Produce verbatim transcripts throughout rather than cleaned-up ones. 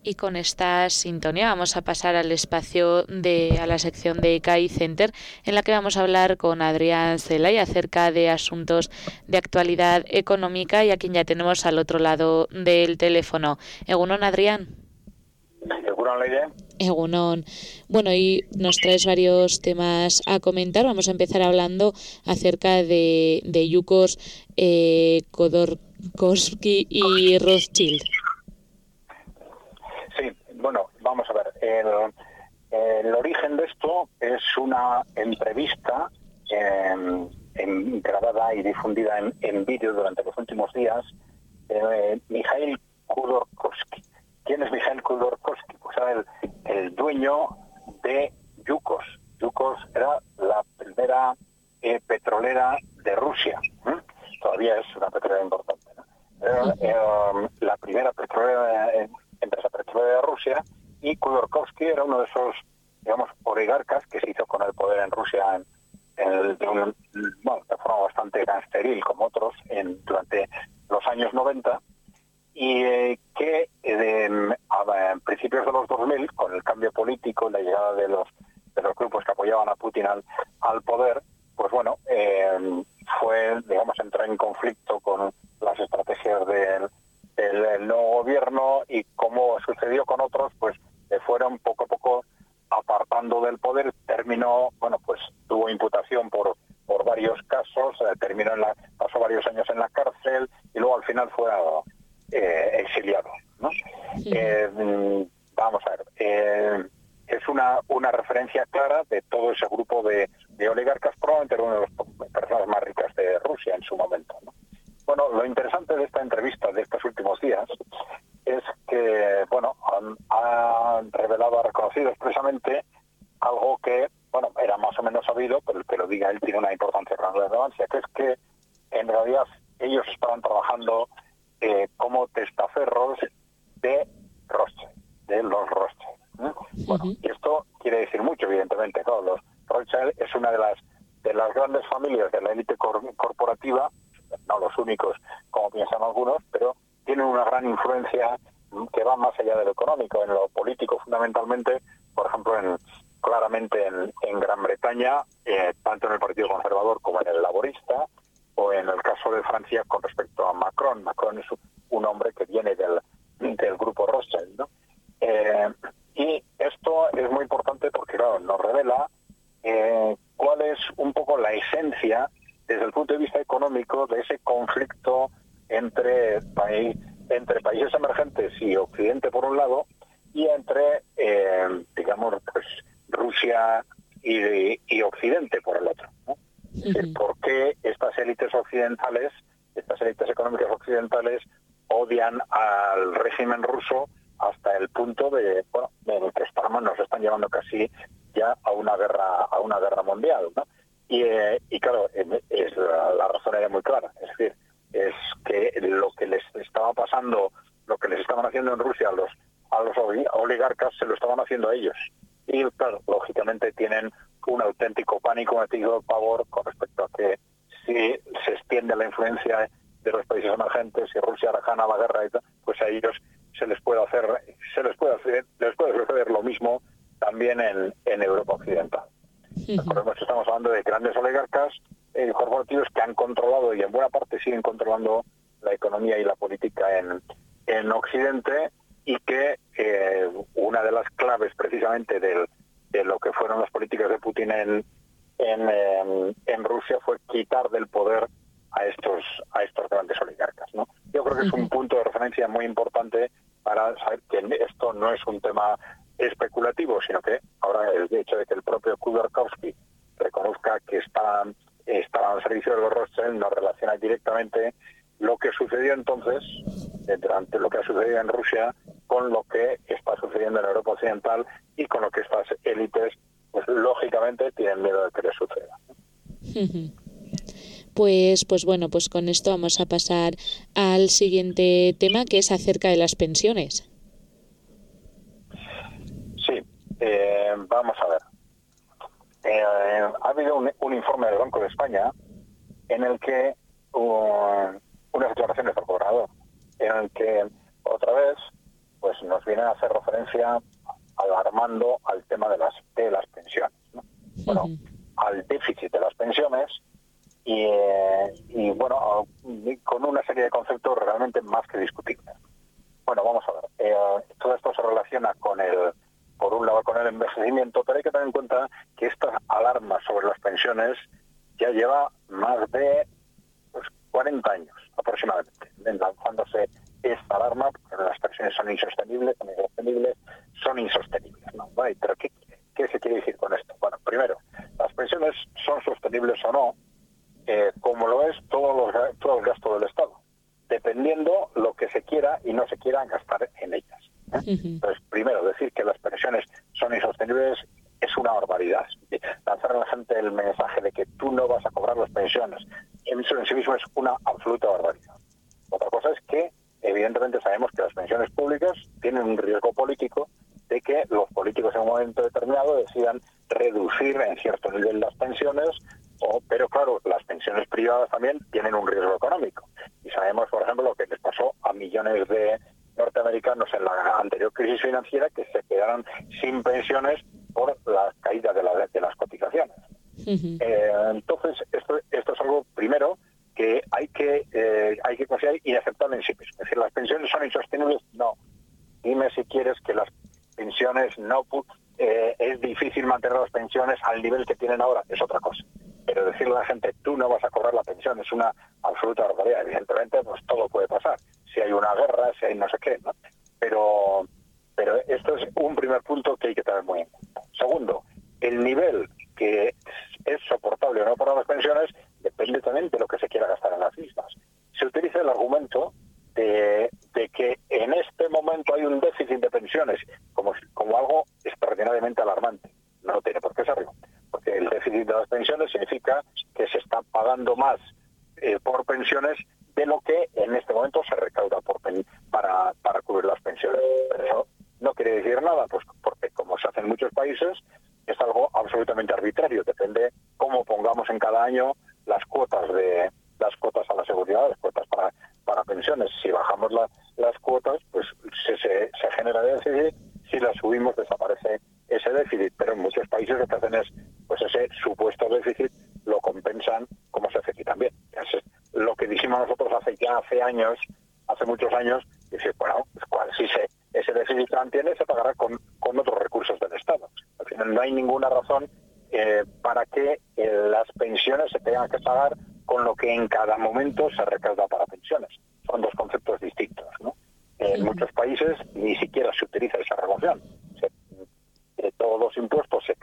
Y con esta sintonía vamos a pasar al espacio de a la sección de K I Center, en la que vamos a hablar con Adrián Zelay acerca de asuntos de actualidad económica, y a quien ya tenemos al otro lado del teléfono. Egunon, Adrián. Egunon, Leire. Egunon. Bueno, y nos traes varios temas a comentar. Vamos a empezar hablando acerca de, de Yukos, eh, Khodorkovsky y Rothschild. Sí, bueno, vamos a ver. El, el origen de esto es una entrevista eh, en, grabada y difundida en, en vídeo durante los últimos días de Mikhail Khodorkovsky. ¿Quién es Mikhail Khodorkovsky? Pues era el, el dueño de Yukos. Yukos era la primera eh, petrolera de Rusia. ¿eh? Todavía es una petrolera importante, ¿no? Era eh, la primera petrolera, eh, empresa petrolera de Rusia, y Khodorkovsky era uno de esos, digamos, oligarcas que se hizo con el poder en Rusia en, en el, de, un, bueno, de forma bastante gangsteril, como otros, en, durante los años noventa. Y eh, que eh, a, a principios de los dos mil, con el cambio político, la llegada de los de los grupos que apoyaban a Putin al, al poder, pues bueno, eh, fue, digamos, entrar en conflicto con las estrategias del, del, del nuevo gobierno, y como sucedió con otros, pues le fueron poco a poco apartando del poder. Terminó, bueno, pues tuvo imputación por por varios casos, eh, terminó en la, pasó varios años en la cárcel, y luego al final fue a, Eh, exiliado, ¿no? Sí. Eh, vamos a ver, eh, es una una referencia clara de todo ese grupo de, de oligarcas, probablemente una de las personas más ricas de Rusia en su momento, ¿no? Bueno, lo interesante de esta entrevista de estos últimos días es que, bueno, han, han revelado, ha reconocido expresamente algo que, bueno, era más o menos sabido, pero el que lo diga él tiene una importancia, gran relevancia, que es que en realidad ellos estaban trabajando Eh, como testaferros de Rothschild, de los Rothschild. ¿eh? Bueno, uh-huh. Y esto quiere decir mucho, evidentemente. Claro, los Rothschild es una de las de las grandes familias de la élite cor- corporativa, no los únicos, como piensan algunos, pero tienen una gran influencia que va más allá de lo económico, en lo político fundamentalmente. Por ejemplo, en, claramente en, en Gran Bretaña, eh, tanto en el Partido Conservador como en el Laborista, o en el caso de Francia con respecto a Macron. Macron es un hombre que viene del, del grupo Rothschild, ¿no? Eh, y esto es muy importante porque, claro, nos revela eh, cuál es un poco la esencia, desde el punto de vista económico, de ese conflicto entre, país, entre países emergentes y Occidente por un lado, y entre, eh, digamos, pues Rusia y, y Occidente por el otro, ¿no? Es decir, ¿por qué estas élites occidentales, estas élites económicas occidentales, odian al régimen ruso hasta el punto de, bueno, de que estamos, nos están llevando casi ya a una guerra, a una guerra mundial, ¿no? Y, eh, y claro, es, la, la razón era muy clara, es decir, es que lo que les estaba pasando, lo que les estaban haciendo en Rusia a los a los oligarcas, se lo estaban haciendo a ellos. Y claro, lógicamente tienen un auténtico pánico, un auténtico pavor con respecto a que si se extiende la influencia de los países emergentes, si Rusia gana la guerra y tal, pues a ellos se les puede hacer, se les puede hacer, les puede suceder lo mismo también en, en Europa occidental. Recordemos que estamos hablando de grandes oligarcas eh, corporativos que han controlado y en buena parte siguen controlando la economía y la política en, en Occidente, y que eh, una de las claves precisamente del, de lo que fueron las políticas de Putin en, en, en, en Rusia fue quitar del poder a estos a estos grandes oligarcas, ¿no? Yo creo que es un punto de referencia muy importante para saber que esto no es un tema especulativo, sino que ahora el hecho de que el propio Khodorkovsky reconozca que está, está al servicio de los Rothschild nos relaciona directamente lo que sucedió entonces, durante lo que ha sucedido en Rusia, con lo que está sucediendo en Europa Occidental, y con lo que estas élites, pues lógicamente, tienen miedo de que les suceda. Pues, pues bueno, pues con esto vamos a pasar al siguiente tema, que es acerca de las pensiones. Sí, eh, vamos a ver. Eh, ha habido un, un informe del Banco de España en el que uh, unas declaraciones del gobernador, en el que otra vez pues nos vienen a hacer referencia alarmando al tema de las de las pensiones, ¿no? Bueno, uh-huh. al déficit de las pensiones y, eh, y bueno, con una serie de conceptos realmente más que discutibles. Bueno, vamos a ver. Eh, todo esto se relaciona con el, por un lado, con el envejecimiento, pero hay que tener en cuenta que esta alarma sobre las pensiones ya lleva más de pues, cuarenta años aproximadamente, lanzándose esta alarma, porque las pensiones son insostenibles, son insostenibles, son insostenibles, ¿no? ¿Vale? Pero ¿qué, ¿qué se quiere decir con esto? Bueno, primero, las pensiones son sostenibles o no, eh, como lo es todo, los, todo el gasto del Estado, dependiendo lo que se quiera y no se quiera gastar en ellas, ¿eh? Uh-huh. Entonces, primero, decir que las pensiones son insostenibles es una barbaridad. Lanzar a la gente el mensaje de que tú no vas a cobrar las pensiones, eso en sí mismo es una absoluta barbaridad. Otra cosa es que, evidentemente, sabemos que las pensiones públicas tienen un riesgo político de que los políticos en un momento determinado decidan reducir en cierto nivel las pensiones, o, pero claro, las pensiones privadas también tienen un riesgo económico. Y sabemos, por ejemplo, lo que les pasó a millones de norteamericanos en la anterior crisis financiera, que se quedaron sin pensiones por la caída de, la, de las cotizaciones. Uh-huh. Eh, entonces, esto, esto es algo, primero, que hay que eh, hay que considerar inaceptable en sí mismo. Es decir, ¿las pensiones son insostenibles? No. Dime si quieres que las pensiones no... Eh, es difícil mantener las pensiones al nivel que tienen ahora, es otra cosa. Pero decirle a la gente, tú no vas a cobrar la pensión, es una absoluta barbaridad. Evidentemente, pues todo puede pasar. Si hay una guerra, si hay no sé qué, ¿no? Pero, pero esto es un primer punto que hay que tener muy en cuenta. Segundo, el nivel que es soportable o no para las pensiones depende también de lo que se quiera gastar en las mismas. Se utiliza el argumento de, de que en este momento hay un déficit de pensiones como, como algo extraordinariamente alarmante. No tiene por qué serlo, porque el déficit de las pensiones significa que se está pagando más eh, por pensiones de lo que en este momento se recauda por pen, para, para cubrir las pensiones. Pero eso no quiere decir nada, pues porque como se hace en muchos países, es algo absolutamente arbitrario. Depende cómo pongamos en cada año las cuotas de las cuotas a la seguridad, las cuotas para, para pensiones. Si bajamos la, las cuotas, pues se, se, se genera déficit. Si las subimos, desaparece ese déficit. Pero en muchos países lo que hacen es, pues ese supuesto déficit lo compensan como se hace aquí también. Es lo que dijimos nosotros hace ya hace años, hace muchos años, y decir, bueno, pues cual, si se, ese déficit se mantiene, se pagará con, con otros recursos del Estado. Al final no hay ninguna razón eh, para que eh, las pensiones se tengan que pagar con lo que en cada momento se recauda para pensiones. Son dos conceptos distintos, ¿no? En muchos países ni siquiera se utiliza esa relación. Se, eh, todos los impuestos se,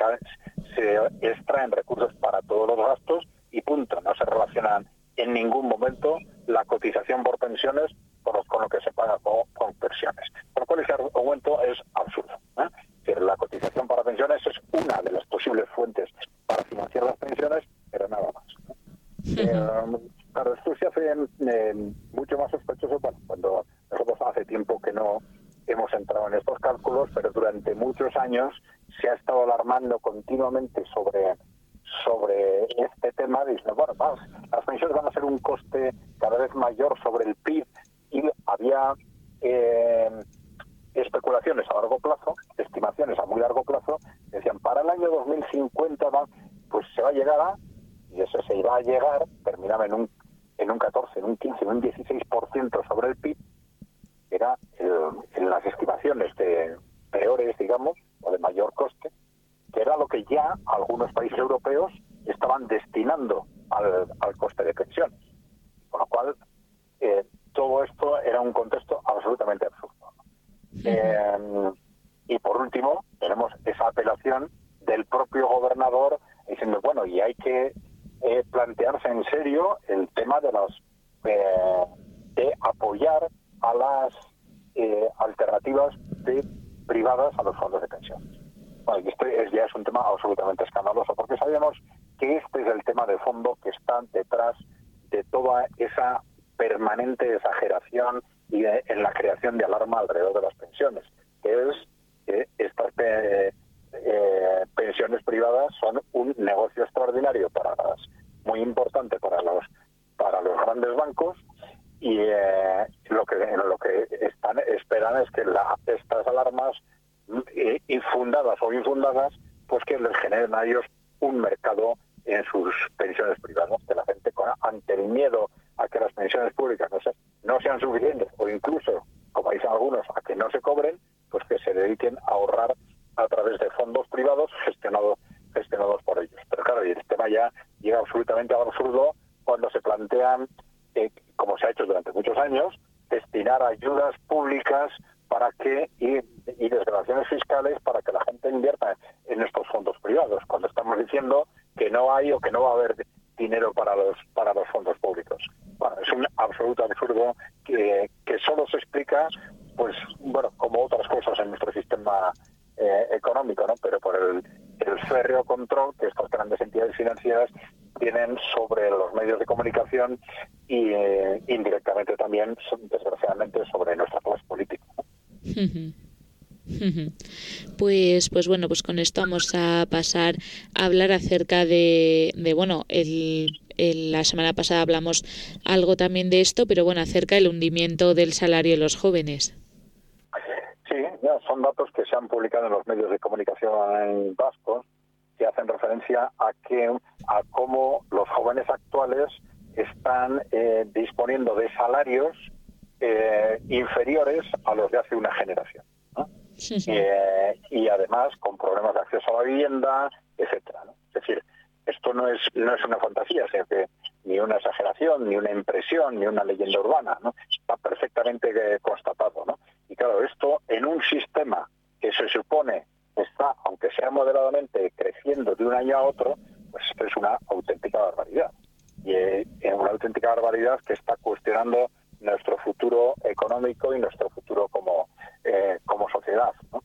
se extraen recursos para todos los gastos y punto. No se relacionan en ningún momento la cotización por pensiones con lo, con lo que se paga con, con pensiones. Por lo cual ese argumento es absurdo, ¿eh? Es decir, la cotización para pensiones es una de las posibles fuentes para financiar las pensiones, pero nada más, ¿no? Eh, claro, esto se hace eh, mucho más sospechoso bueno, cuando nosotros hace tiempo que no hemos entrado en estos cálculos, pero durante muchos años se ha estado alarmando continuamente sobre sobre este tema, diciendo, bueno, vamos, las pensiones van a ser un coste cada vez mayor sobre el P I B y había eh, especulaciones a largo plazo, estimaciones a muy largo plazo, decían, para el año dos mil cincuenta va, pues se va a llegar a, y eso se iba a llegar, terminaba en un en un catorce, en un quince, en un dieciséis por ciento sobre el P I B, era el, en las estimaciones de peores, digamos, o de mayor coste, que era lo que ya algunos países europeos estaban destinando al, al coste de pensiones. Con lo cual, eh, todo esto era un contexto absolutamente absurdo. Eh, y por último, tenemos esa apelación del propio gobernador diciendo, bueno, y hay que eh, plantearse en serio el tema de las eh, de apoyar a las eh, alternativas de privadas a los fondos de pensiones. Bueno, y este es, ya es un tema absolutamente escandaloso, porque sabemos que este es el tema de fondo que está detrás de toda esa permanente exageración y de, en la creación de alarma alrededor de las pensiones, que es que estas eh, eh, pensiones privadas son un negocio extraordinario para las, muy importante para los para los grandes bancos, y eh, lo que lo que que están esperan es que la, estas alarmas eh, infundadas o infundadas, pues que les generen a ellos un mercado en sus pensiones privadas, que la gente con, ante el miedo a que las pensiones públicas no, se, no sean suficientes o incluso, como dicen algunos, a que no se cobren, pues que se dediquen a ahorrar a través de fondos privados gestionados gestionados por ellos. Pero claro, y el tema ya llega absolutamente al absurdo cuando se plantean, eh, como se ha hecho durante muchos años, destinar ayudas públicas para que y, y desgravaciones fiscales para que la gente invierta en estos fondos privados, cuando estamos diciendo que no hay o que no va a haber dinero para los para los fondos públicos. Bueno, es un absoluto absurdo que, que solo se explica, pues bueno, como otras cosas en nuestro sistema eh, económico, ¿no? Pero por el, el férreo control que estas grandes entidades financieras tienen sobre los medios de comunicación y eh, indirectamente también, desgraciadamente, sobre nuestra clase política, ¿no? Pues, pues bueno, pues con esto vamos a pasar a hablar acerca de, de bueno, el, el, la semana pasada hablamos algo también de esto, pero bueno, acerca del hundimiento del salario de los jóvenes. Sí, ya son datos que se han publicado en los medios de comunicación vascos que hacen referencia a que a cómo los jóvenes actuales están eh, disponiendo de salarios eh, inferiores a los de hace una generación, ¿no? Sí, sí. Eh, y además con problemas de acceso a la vivienda, etcétera, ¿no? Es decir, esto no es no es una fantasía, sino que ni una exageración, ni una impresión, ni una leyenda urbana, ¿no? Está perfectamente eh, constatado, ¿no? Y claro, esto en un sistema que se supone está, aunque sea moderadamente, creciendo de un año a otro, pues esto es una auténtica barbaridad. Y es eh, una auténtica barbaridad que está cuestionando nuestro futuro económico y nuestro futuro como eh, como sociedad, ¿no?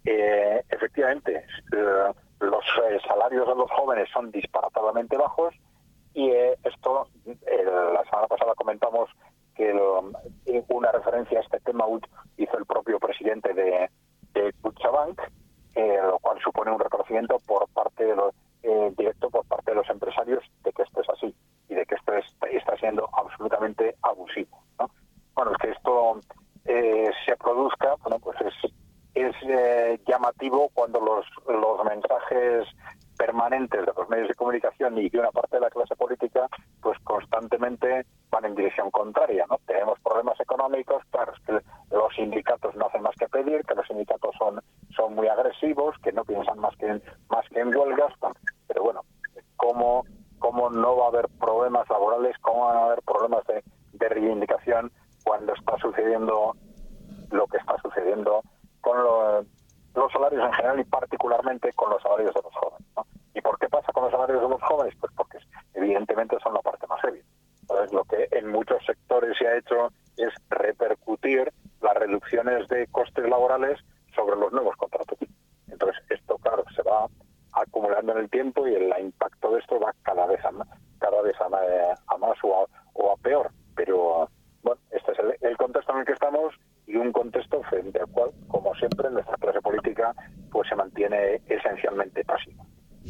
Eh, efectivamente, eh, los eh, salarios de los jóvenes son disparatadamente bajos y eh, esto, eh, la semana pasada comentamos que lo, una referencia a este tema hizo el propio presidente de, de Kutxabank, eh, lo cual supone un reconocimiento por parte de los, eh, directo por parte de los empresarios de que esto es así y de que esto es, está siendo absolutamente abusivo, ¿no? Bueno, es que esto eh, se produzca, bueno, pues es, es eh, llamativo cuando los, los mensajes permanentes de los medios de comunicación y de una parte de la clase política pues constantemente van en dirección contraria, ¿no? Tenemos problemas económicos, claro, es que los sindicatos no hacen más que pedir, que los sindicatos son son muy agresivos, que no piensan más que en, más que en huelgas, pero bueno, ¿cómo, cómo no va a haber problemas laborales, cómo van a haber problemas de, de reivindicación cuando está sucediendo lo que está sucediendo con lo, los salarios en general y particularmente con los salarios de los jóvenes, ¿no? ¿Y por qué pasa con los salarios de los jóvenes? Pues porque evidentemente son la parte más débil. Entonces lo que en muchos sectores se ha hecho es repercutir las reducciones de costes laborales sobre los nuevos contratos. Entonces esto, claro, se va acumulando en el tiempo y el impacto de esto va cada vez a, cada vez a, a más o a, o a peor. Pero bueno, este es el, el contexto en el que estamos y un contexto frente al cual, como siempre, nuestra clase política pues se mantiene esencialmente pasiva.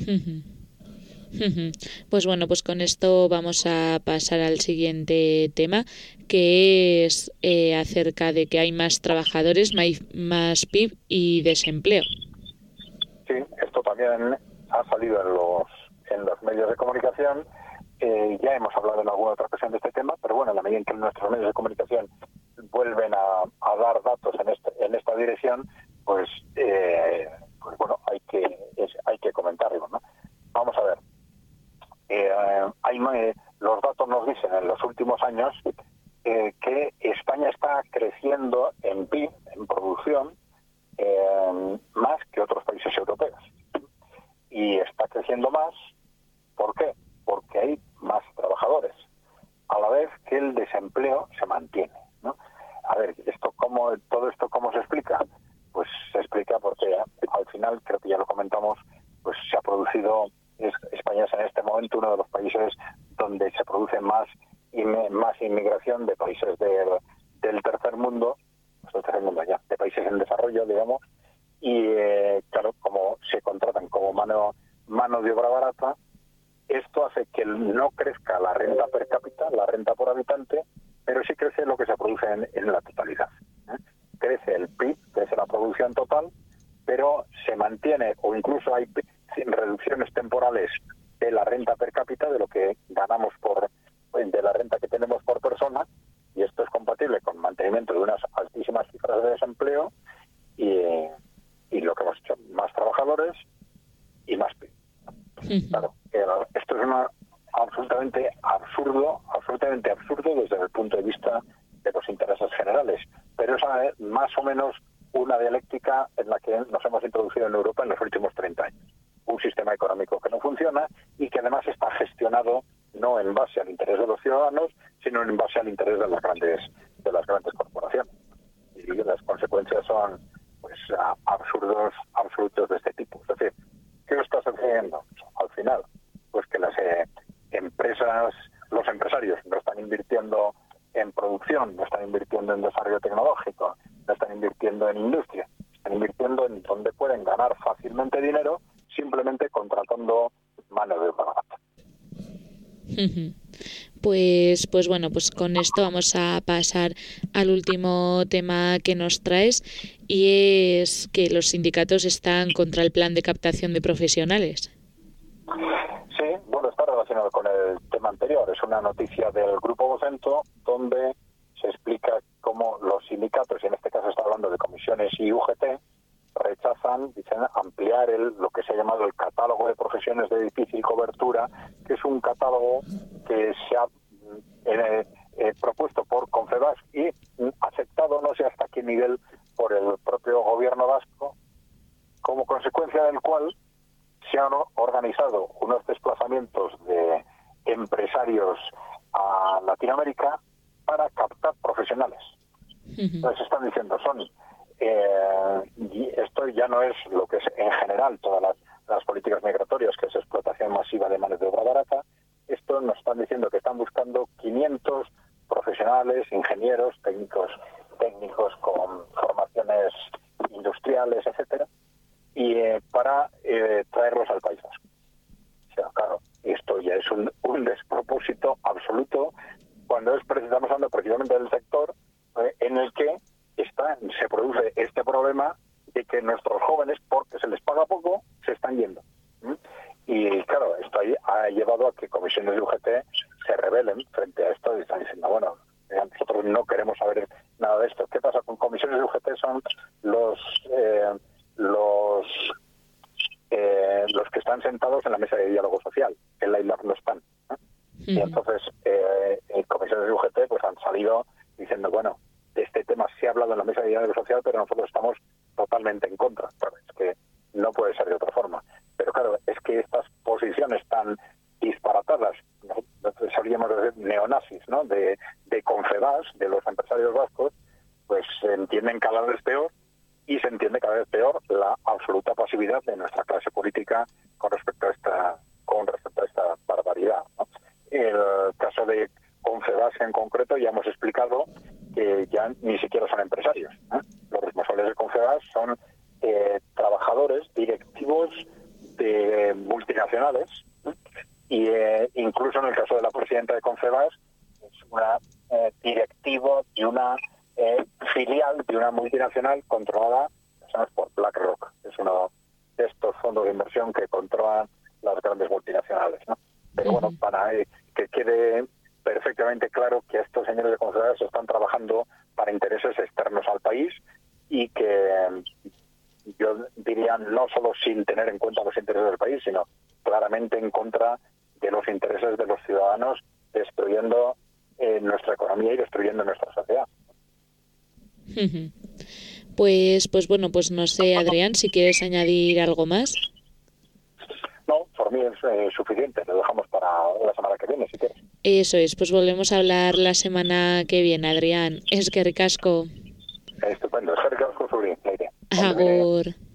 Pues bueno, pues con esto vamos a pasar al siguiente tema, que es eh, acerca de que hay más trabajadores, más P I B y desempleo. Sí, esto también ha salido en los en los medios de comunicación. Eh, ya hemos hablado en alguna otra ocasión de este tema, pero bueno, en la medida en que nuestros medios de comunicación vuelven a, a dar datos en este, en esta dirección, pues, eh, pues bueno, hay que es, hay que comentarlo, ¿no? Vamos a ver. Eh, hay, eh, los datos nos dicen en los últimos años eh, que España está creciendo en P I B, en producción, eh, más que otros países europeos. Y está creciendo más, ¿por qué? Porque hay más trabajadores, a la vez que el desempleo se mantiene, ¿no? A ver, esto cómo, todo esto ¿cómo se explica? Pues se explica porque al final, creo que ya lo comentamos, pues se ha producido, es, España es en este momento uno de los países donde se produce más, más inmigración de países del, del tercer mundo, pues del tercer mundo ya, de países en desarrollo, digamos, y eh, claro, como se contratan como mano, mano de obra barata, esto hace que no crezca la renta per cápita, la renta por habitante, pero sí crece lo que se produce en, en la totalidad. reducción total, pero se mantiene o incluso hay reducciones temporales de la renta per cápita, de lo que ganamos por de la renta que tenemos por persona, y esto es compatible con mantenimiento de unas altísimas cifras de desempleo y, y lo que hemos hecho, más trabajadores y más P I B. Claro, esto es una absolutamente absurdo, absolutamente absurdo desde el punto de vista de los intereses generales, pero esa es más o menos una dialéctica en la que nos hemos introducido en Europa en los últimos treinta años. Un sistema económico que no funciona y que además está gestionado no en base al interés de los ciudadanos, sino en base al interés de las grandes de las grandes corporaciones. Y las consecuencias son pues absurdos, absolutos de este tipo. Es decir, ¿qué está sucediendo? Al final, pues que las eh, empresas, los empresarios no están invirtiendo en producción, no están invirtiendo en desarrollo tecnológico, no están invirtiendo en industria, están invirtiendo en donde pueden ganar fácilmente dinero, simplemente contratando mano de obra barata. Pues, pues bueno, pues con esto vamos a pasar al último tema que nos traes, y es que los sindicatos están contra el plan de captación de profesionales. Sí, bueno, está relacionado con el tema anterior. Es una noticia del Grupo Vocento donde se explica cómo los sindicatos, y en este caso está hablando de comisiones y U G T, rechazan, dicen, ampliar el lo que se ha llamado el catálogo de profesiones de difícil cobertura, que es un catálogo que se ha eh, eh, propuesto por Confebask y aceptado no sé hasta qué nivel por el propio gobierno vasco, como consecuencia del cual se han organizado unos desplazamientos de empresarios a Latinoamérica para captar profesionales. Entonces están diciendo, son Eh, y esto ya no es lo que es en general todas las, las políticas migratorias, que es explotación masiva de mano de obra barata. Esto nos están diciendo que están buscando quinientos profesionales, ingenieros, técnicos, técnicos con formaciones industriales, etcétera, y eh, para eh, traerlos al País Vasco. O sea, claro, esto ya es un, un despropósito absoluto cuando es, estamos hablando precisamente del sector eh, en el que Está, se produce este problema de que nuestros jóvenes, porque se les paga poco, se están yendo. ¿Mm? Y claro, esto ha llevado a que comisiones de U G T se rebelen frente a esto y están diciendo, bueno, nosotros no queremos saber nada de esto. ¿Qué pasa con comisiones de U G T? Son los eh, los eh, los que están sentados en la mesa de diálogo social. En la I L A B no están. ¿eh? Uh-huh. Y entonces, eh, comisiones de U G T pues han salido diciendo, bueno, de este tema se ha hablado en la mesa de diálogo social, pero nosotros estamos totalmente en contra. Pero es que no puede ser de otra forma. Pero claro, es que estas posiciones tan disparatadas, nosotros sabríamos decir neonazis, ¿no? De, de Confebask, de los empresarios vascos, pues se entienden cada vez peor y se entiende cada vez peor la absoluta pasividad de nuestra clase política con respecto a esta con respecto a esta barbaridad, ¿no? El caso de Confebask en concreto ya hemos explicado que ya ni siquiera son empresarios, ¿eh? Los responsables de Confebask son eh, trabajadores, directivos de multinacionales, ¿eh? Y eh, incluso en el caso de la presidenta de Confebask es una eh, directivo de una eh, filial de una multinacional controlada por BlackRock, es uno de estos fondos de inversión que controlan las grandes multinacionales, ¿no? Pero uh-huh. bueno, para eh, que quede perfectamente claro que estos señores de Confebask están trabajando para intereses externos al país y que yo diría no solo sin tener en cuenta los intereses del país, sino claramente en contra de los intereses de los ciudadanos, destruyendo eh, nuestra economía y destruyendo nuestra sociedad. Pues, pues bueno, pues no sé, Adrián, si quieres añadir algo más. No, por mí es eh, suficiente, lo dejamos para la semana que viene, si quieres. Eso es, pues volvemos a hablar la semana que viene, Adrián. Eskerrik asko. Estupendo, eskerrik asko zuri, Leire. Agur.